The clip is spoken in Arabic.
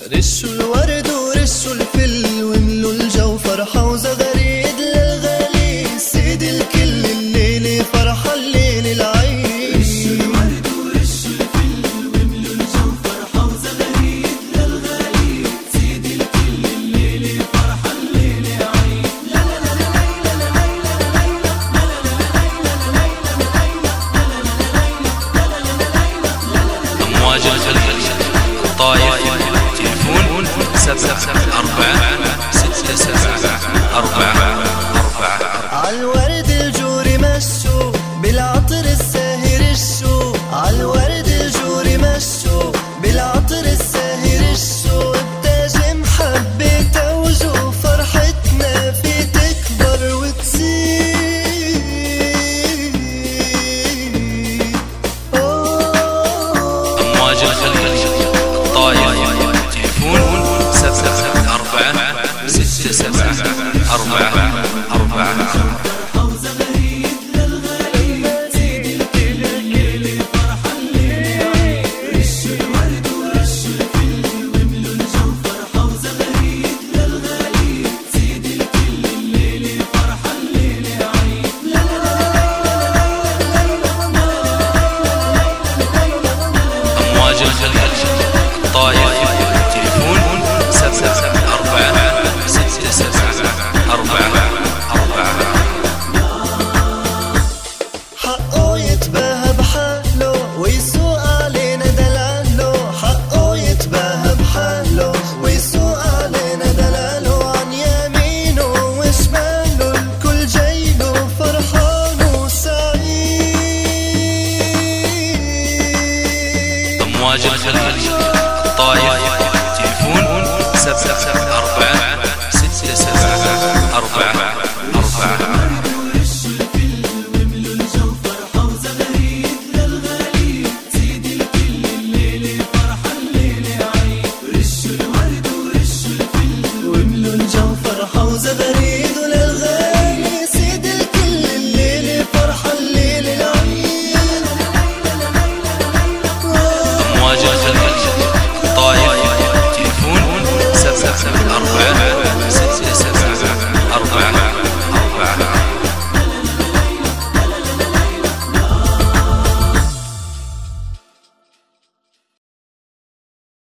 رشوا الورد ورشوا الفل وملوا الجو فرحة وزغاريد للغالي سيد الكل الليلة فرحة الليلة العيد. رشوا الورد ورشوا الفل وملوا الجو فرحة وزغاريد للغالي سيد الكل الليلة فرحة الليلة عيد. لا لا لا لا لا لا لا أمواج الخليج طايف تليفون 74674. عالورد الجوري مشوا بالعطر الساهر الشو عالورد الجوري مشوا بالعطر الساهر الشو التاج محبة توجه فرحتنا في تكبر وتزيد. أمواج الخليج طايف تليفون 74674. أمواج الخليج طايف تليفون 74674. حقه يتباهى بحاله ويسوق علينا دلاله حقه يتباهى بحاله ويسوق علينا دلاله عن يمينه وشماله الكل جايله فرحان وسعيد. أمواج الخليج